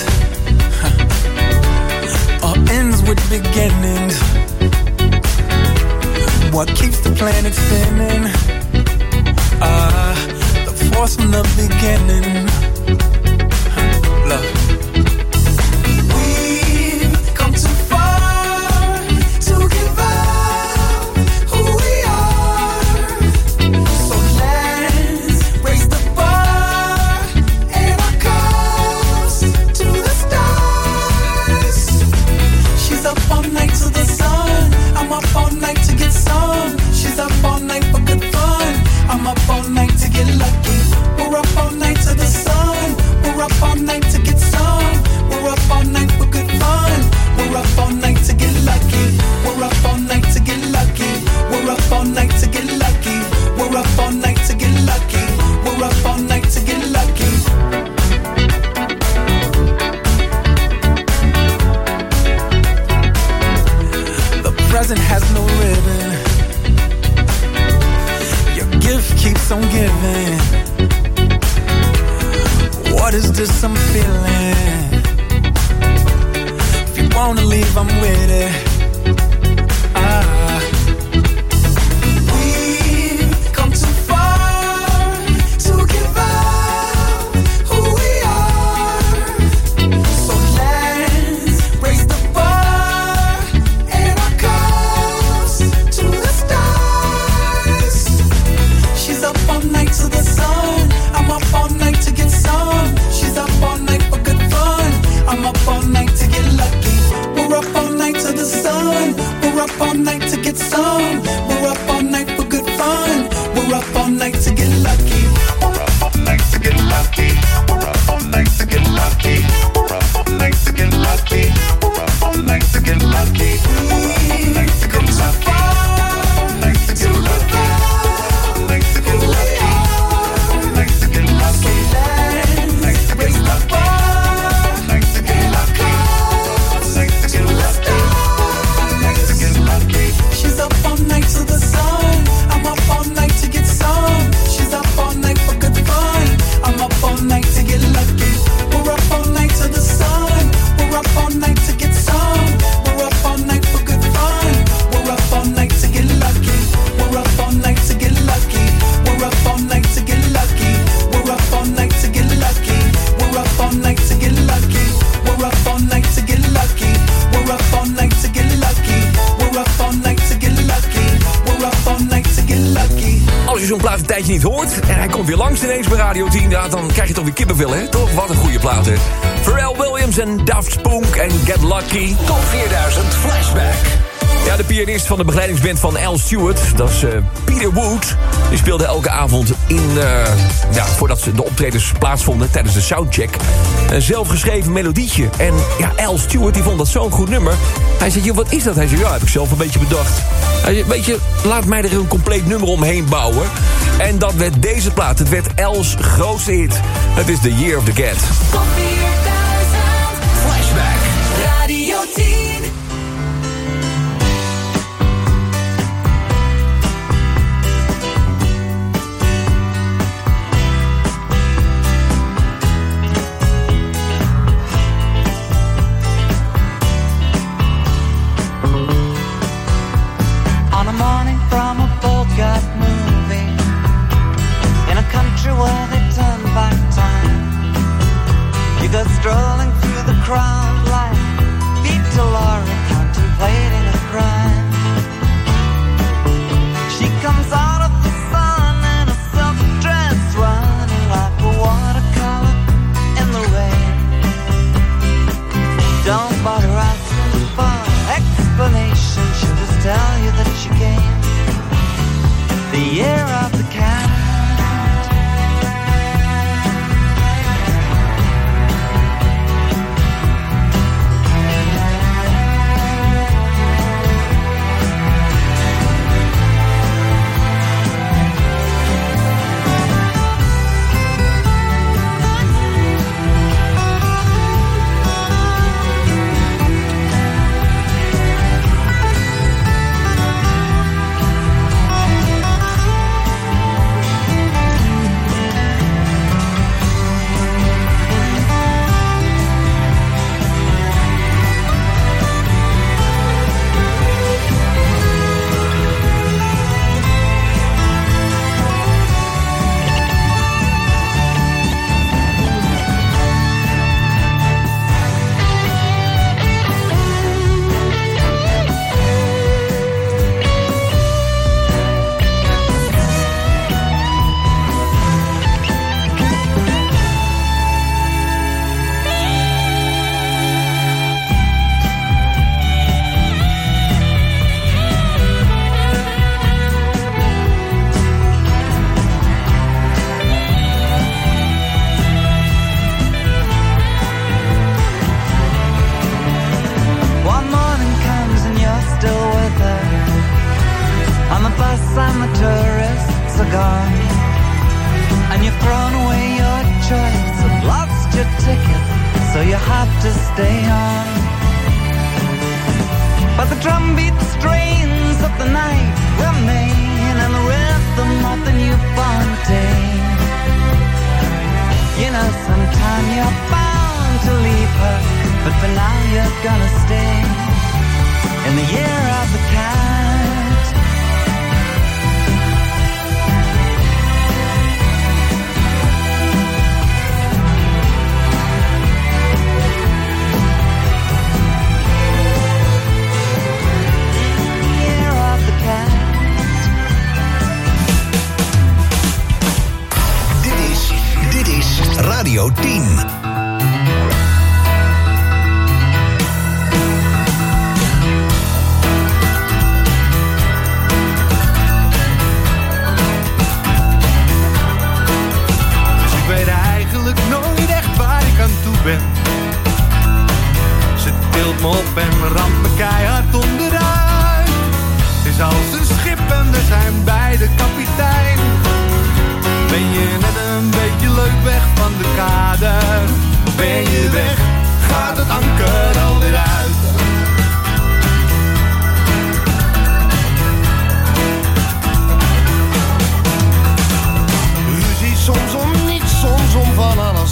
huh. All ends with beginnings. What keeps the planet spinning Ah, the force from the beginning. Love. We've come too far to give up who we are. So let's raise the bar and our cups to the stars. She's up all night to the sun. I'm up all night to get some. She's up all night for good fun. I'm up all night to get lucky. We're up all night to the sun. We're up all night to get some. We're up all night for good fun. We're up all night to get lucky. We're up all night to get lucky. We're up all night to get lucky. We're up all night to get lucky. We're up all night to get lucky. The present has no ribbon. Your gift keeps on giving. What is this I'm feeling? If you wanna leave, I'm with it. Ah. We've come too far to give up who we are. So let's raise the bar and our cups to the stars. She's up all night to the sun. I'm up all night to get some. She's up all night for good fun. I'm up all night to get lucky. We're up all night to the sun. We're up all night to get some. We're up all night for good fun. We're up all night to get lucky. We're up all night to get lucky. We're up all night to get lucky. We're up all night to get lucky. We're up all night to get lucky. We're up all night to get lucky. She's up all night to the sun. I'm up all night to get some. She's up all night for good fun. I'm up all night to get lucky. We're up all night to the sun. We're up all night to get some. We're up all night for good fun. We're up all night to get lucky. We're up all night to get lucky. We're up all night to get lucky. We're up all night to get lucky. We're up all night to get lucky. We're up all night to get lucky. We're up all night to get lucky. We're up all night to get lucky. We're up all night to get lucky. Als je zo'n plaat een tijdje niet hoort en hij komt weer langs ineens bij Radio tien... Ja, dan krijg je toch weer kippenvel, hè? Toch? Wat een goede plaat, hè? Pharrell Williams en Daft Punk en Get Lucky. Top vierduizend Flashback. Ja, de pianist van de begeleidingsband van Al Stewart, dat is uh, Peter Wood. Die speelde elke avond in, uh, ja, voordat de optredens plaatsvonden tijdens de soundcheck, een zelfgeschreven melodietje. En ja, Al Stewart die vond dat zo'n goed nummer. Hij zei, joh, wat is dat? Hij zei, ja, heb ik zelf een beetje bedacht. Hij zei, weet je, laat mij er een compleet nummer omheen bouwen. En dat werd deze plaat. Het werd Al's grootste hit. Het is The Year of the Cat. Top vierduizend Flashback Radio tien. On a morning from a Bogart movie, in a country where they turn back time, you go strolling through the crowd like Vita Laura contemplating a crime. She comes out of the sun in a silk dress, running like a watercolor in the rain. Don't bother asking for explanation, she'll just tell you that she came the year of the cat. so you have to stay on. But the drumbeat strains of the night remain, and the rhythm of the newborn day. You know, sometime you're bound to leave her, but for now you're gonna stay in the year of the cat. Year of the cat. Dit is, dit is Radio tien. Nooit echt waar ik aan toe ben. Ze tilt me op en ramt me keihard onderuit. Het is als een schip en we zijn beide kapitein. Ben je net een beetje leuk weg van de kade? Ben je weg, gaat het anker alweer uit. Ruzie soms om niets, soms om van alles.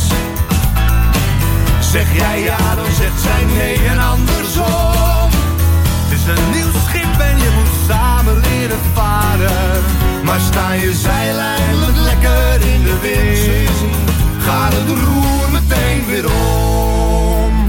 Zeg jij ja, dan zegt zij nee en andersom. Het is een nieuw schip en je moet samen leren varen. Maar sta je zeil eindelijk lekker in de wind, gaat het roer meteen weer om.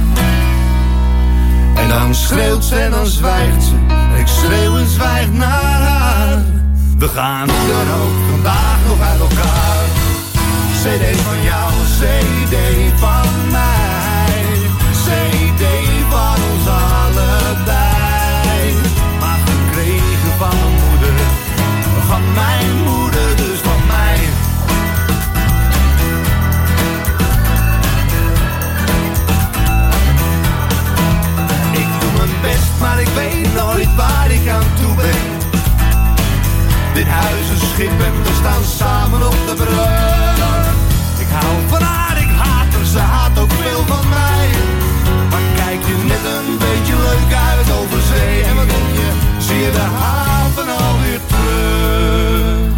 En dan schreeuwt ze en dan zwijgt ze. En ik schreeuw en zwijg naar haar. We gaan hoe dan ook vandaag nog uit elkaar. C D van jou, C D van mij. C D van ons allebei. Maar gekregen van mijn moeder. Van mijn moeder, dus van mij. Ik doe mijn best, maar ik weet nooit waar ik aan toe ben. Dit huis is schip en we staan samen op de brug. Ik hou van haar, ik haat haar, ze haat ook veel van mij. Maar kijk je net een beetje leuk uit over zee. En wat denk je, zie je de haven alweer terug.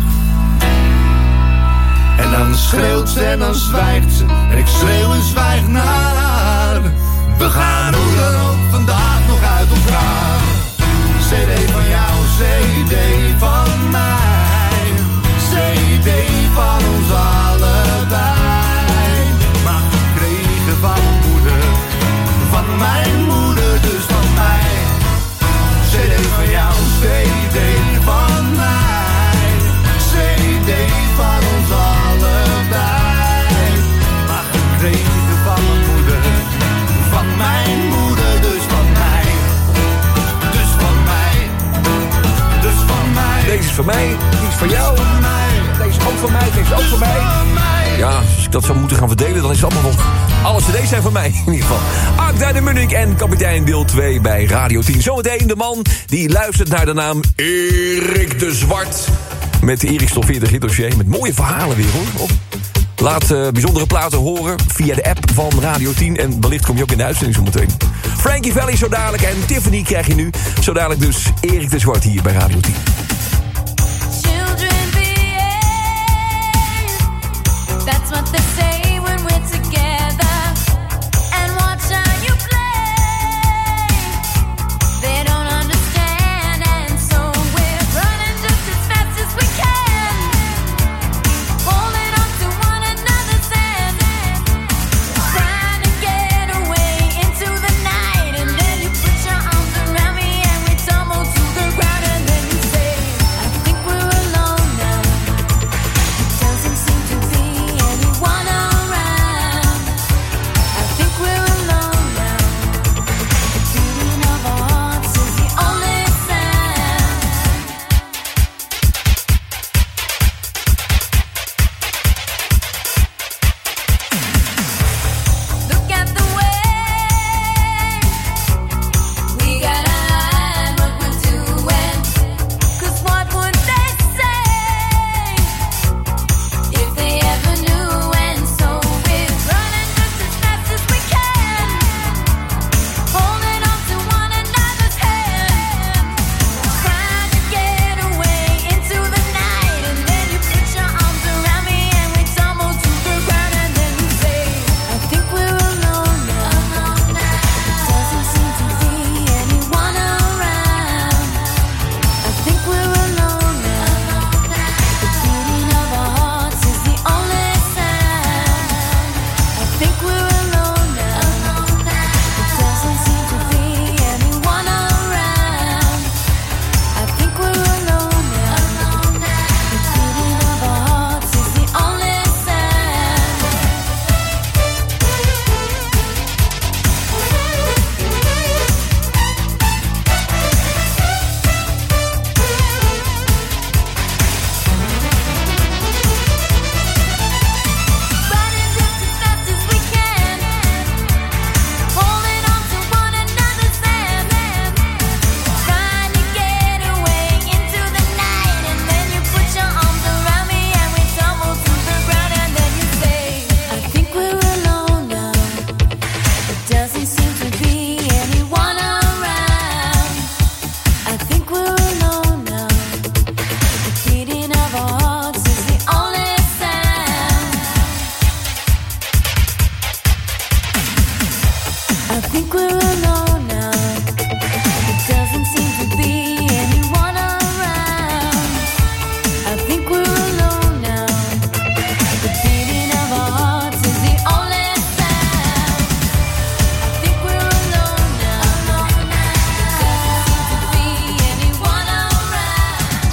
En dan schreeuwt ze en dan zwijgt ze. En ik schreeuw en zwijg naar haar. We gaan hoe dan ook vandaag nog uit elkaar. C D van jou, C D van mij. C D van ons allebei. Maar gekregen van mijn moeder. Van mijn moeder, dus van mij. C D van jou, C D van mij. C D van ons allebei. Maar gekregen van mijn moeder. Van mijn moeder, dus van mij. Dus van mij. Dus van mij. Deze is van mij, die is van jou. Deze is ook van mij, deze is ook van mij. Ja, als ik dat zou moeten gaan verdelen, dan is het allemaal wel... Alle cd's zijn van mij, in ieder geval. Agda de Munnik en kapitein deel twee bij Radio tien. Zometeen de man die luistert naar de naam Erik de Zwart. Met de Erik Top veertig hitdossier. Met mooie verhalen weer, hoor. Laat uh, bijzondere platen horen via de app van Radio tien. En wellicht kom je ook in de uitzending zometeen. Frankie Valli zo dadelijk en Tiffany krijg je nu. Zo dadelijk dus Erik de Zwart hier bij Radio tien. That's what they say when we're together. And watch how you play. They don't understand, and so we're running just as fast as we can, holding on to one another's hand, trying to get away into the night. And then you put your arms around me and we tumble to the ground, and then you say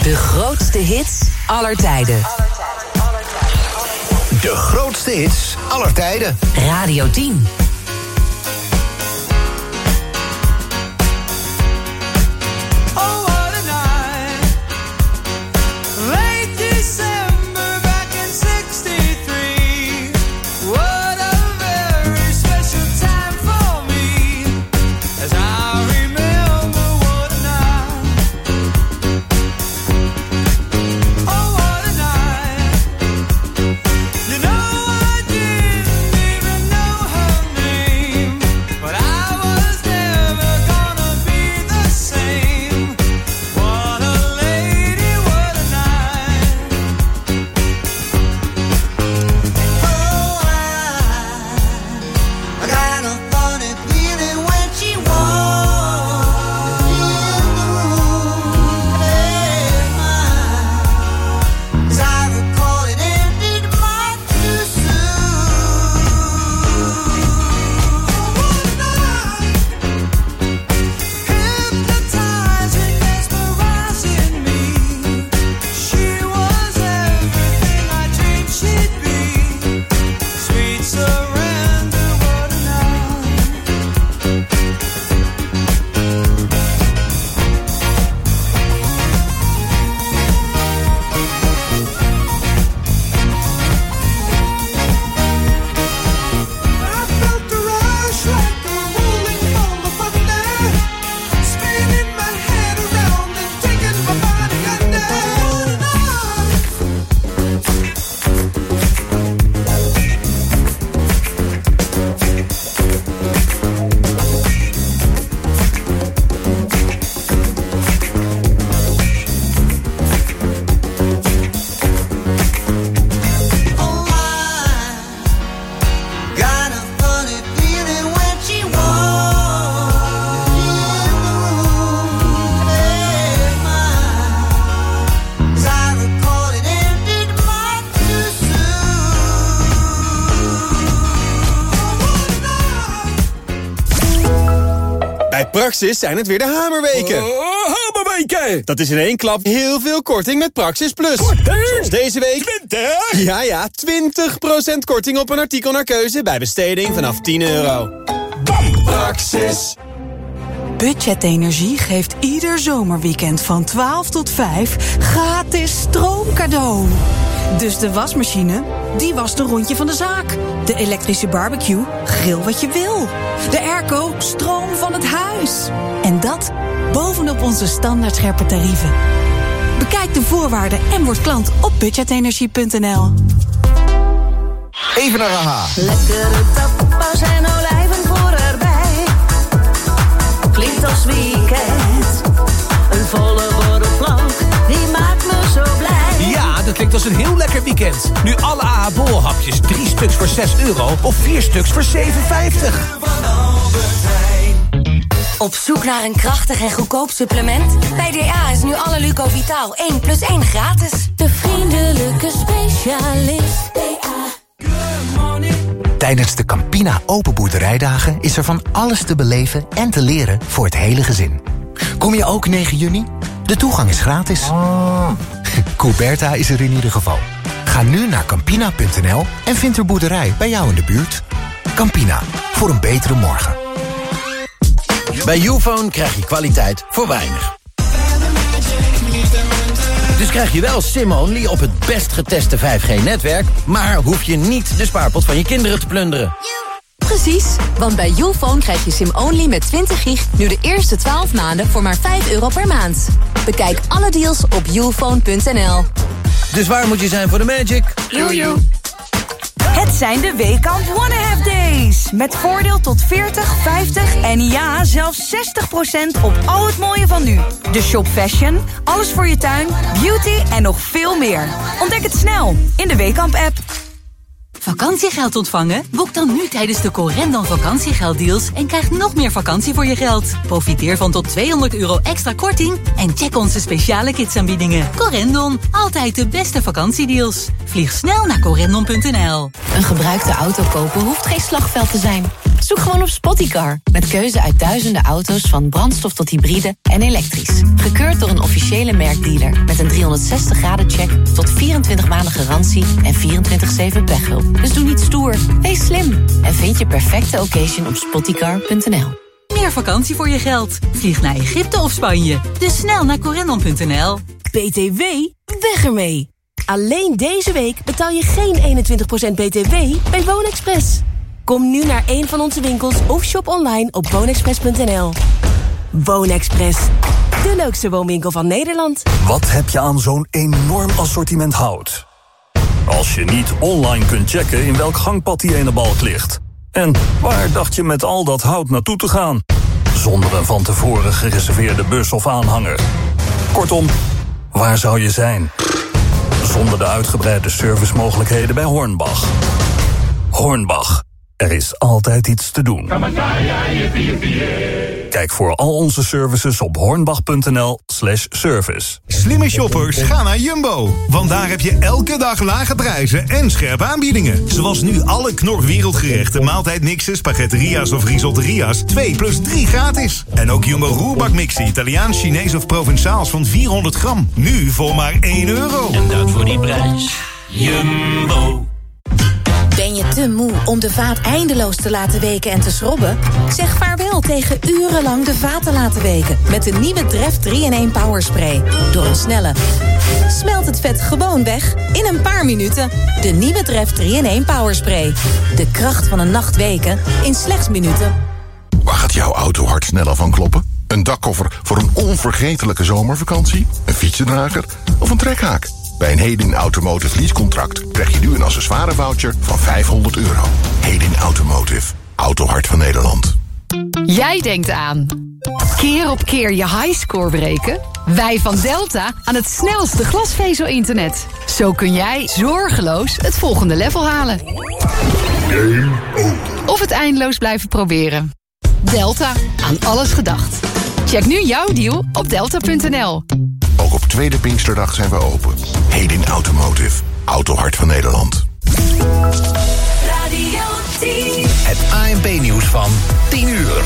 De grootste hits aller tijden. De grootste hits aller tijden. Radio tien. Bij Praxis zijn het weer de hamerweken. Oh, hamerweken! Dat is in één klap heel veel korting met Praxis Plus. Korting? Zoals deze week. twintig? Ja, ja, twintig procent korting op een artikel naar keuze bij besteding vanaf tien euro. Bam! Praxis. Budget-energie geeft ieder zomerweekend van twaalf tot vijf gratis stroomcadeau. Dus de wasmachine, die wast een rondje van de zaak. De elektrische barbecue, grill wat je wil. De airco, stroom van het huis. En dat bovenop onze standaard scherpe tarieven. Bekijk de voorwaarden en word klant op budgetenergie punt n l. Even naar A H. Lekkere tapas en olijven voor erbij. Klinkt als weekend. Een volle borrelplank, die maakt me zo blij. Ja, dat klinkt als een heel lekker weekend. Nu alle A H bolhapjes, drie stuks voor zes euro of vier stuks voor zeven vijftig. Op zoek naar een krachtig en goedkoop supplement? Bij D A is nu alle Lucovitaal één plus één gratis. De vriendelijke specialist. D A. Tijdens de Campina Open Boerderijdagen is er van alles te beleven en te leren voor het hele gezin. Kom je ook negen juni? De toegang is gratis. Oh. Coberta is er in ieder geval. Ga nu naar campina punt n l en vind er boerderij bij jou in de buurt. Campina, voor een betere morgen. Bij Youfone krijg je kwaliteit voor weinig. Dus krijg je wel SIM-only op het best geteste vijf G-netwerk... maar hoef je niet de spaarpot van je kinderen te plunderen. Precies, want bij Youfone krijg je SIM-only met twintig gig... nu de eerste twaalf maanden voor maar vijf euro per maand. Bekijk alle deals op youfone punt n l. Dus waar moet je zijn voor de magic? Jojo. Het zijn de Weekamp One Half Days. Met voordeel tot veertig, vijftig en ja, zelfs zestig procent op al het mooie van nu. De shop fashion, alles voor je tuin, beauty en nog veel meer. Ontdek het snel in de Weekamp-app. Vakantiegeld ontvangen? Boek dan nu tijdens de Corendon vakantiegelddeals en krijg nog meer vakantie voor je geld. Profiteer van tot tweehonderd euro extra korting en check onze speciale kidsaanbiedingen. Corendon, altijd de beste vakantiedeals. Vlieg snel naar corendon punt n l. Een gebruikte auto kopen hoeft geen slagveld te zijn. Zoek gewoon op Spottycar. Met keuze uit duizenden auto's van brandstof tot hybride en elektrisch. Gekeurd door een officiële merkdealer. Met een driehonderdzestig graden check tot vierentwintig maanden garantie en vierentwintig zeven pechhulp. Dus doe niet stoer, wees slim. En vind je perfecte occasion op spottycar punt n l. Meer vakantie voor je geld. Vlieg naar Egypte of Spanje. Dus snel naar corendon punt n l. B T W? Weg ermee! Alleen deze week betaal je geen eenentwintig procent B T W bij WoonExpress. Kom nu naar een van onze winkels of shop online op woonexpress punt n l. WoonExpress, de leukste woonwinkel van Nederland. Wat heb je aan zo'n enorm assortiment hout? Als je niet online kunt checken in welk gangpad die ene balk ligt. En waar dacht je met al dat hout naartoe te gaan? Zonder een van tevoren gereserveerde bus of aanhanger. Kortom, waar zou je zijn? Zonder de uitgebreide servicemogelijkheden bij Hornbach. Hornbach, er is altijd iets te doen. Kijk voor al onze services op hornbach punt n l slash service. Slimme shoppers, ga naar Jumbo. Want daar heb je elke dag lage prijzen en scherpe aanbiedingen. Zoals nu alle Knor wereldgerechten, maaltijdmixen, spaghetteria's of risotteria's twee plus drie gratis. En ook Jumbo roerbakmixen, Italiaans, Chinees of Provençaals van vierhonderd gram. Nu voor maar één euro. En dat voor die prijs. Jumbo. Ben je te moe om de vaat eindeloos te laten weken en te schrobben? Zeg vaarwel tegen urenlang de vaat te laten weken met de nieuwe Dreft drie in één Power Spray. Door een snelle smelt het vet gewoon weg in een paar minuten. De nieuwe Dreft drie in één Power Spray. De kracht van een nacht weken in slechts minuten. Waar gaat jouw auto hard sneller van kloppen? Een dakkoffer voor een onvergetelijke zomervakantie? Een fietsendrager of een trekhaak? Bij een Hedin Automotive leasecontract krijg je nu een accessoirevoucher van vijfhonderd euro. Hedin Automotive, autohart van Nederland. Jij denkt aan keer op keer je highscore breken? Wij van Delta aan het snelste glasvezel-internet. Zo kun jij zorgeloos het volgende level halen. Game over. Of het eindeloos blijven proberen. Delta, aan alles gedacht. Check nu jouw deal op delta punt n l. Ook op tweede Pinksterdag zijn we open. Hedin Automotive, autohart van Nederland. Radio tien. Het A N P-nieuws van tien uur.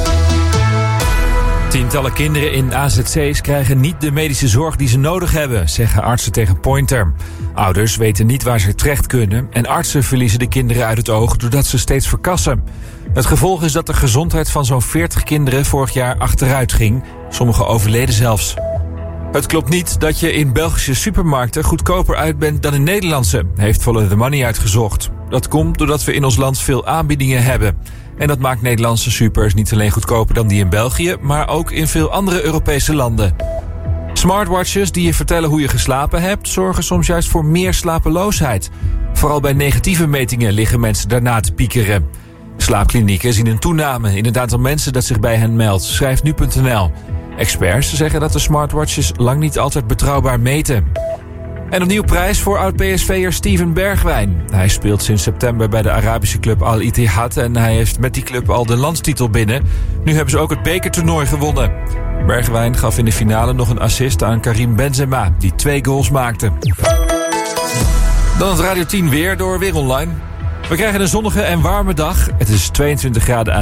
Tientallen kinderen in A Z C's krijgen niet de medische zorg die ze nodig hebben, zeggen artsen tegen Pointer. Ouders weten niet waar ze terecht kunnen en artsen verliezen de kinderen uit het oog doordat ze steeds verkassen. Het gevolg is dat de gezondheid van zo'n veertig kinderen vorig jaar achteruit ging. Sommigen overleden zelfs. Het klopt niet dat je in Belgische supermarkten goedkoper uit bent dan in Nederlandse, heeft Follow the Money uitgezocht. Dat komt doordat we in ons land veel aanbiedingen hebben. En dat maakt Nederlandse supers niet alleen goedkoper dan die in België, maar ook in veel andere Europese landen. Smartwatches die je vertellen hoe je geslapen hebt, zorgen soms juist voor meer slapeloosheid. Vooral bij negatieve metingen liggen mensen daarna te piekeren. Slaapklinieken zien een toename in het aantal mensen dat zich bij hen meldt, schrijft nu punt n l. Experts zeggen dat de smartwatches lang niet altijd betrouwbaar meten. En opnieuw prijs voor oud-P S V'er Steven Bergwijn. Hij speelt sinds september bij de Arabische club Al Ittihad en hij heeft met die club al de landstitel binnen. Nu hebben ze ook het bekertoernooi gewonnen. Bergwijn gaf in de finale nog een assist aan Karim Benzema, die twee goals maakte. Dan het Radio tien weer door Weer Online. We krijgen een zonnige en warme dag. Het is tweeëntwintig graden aan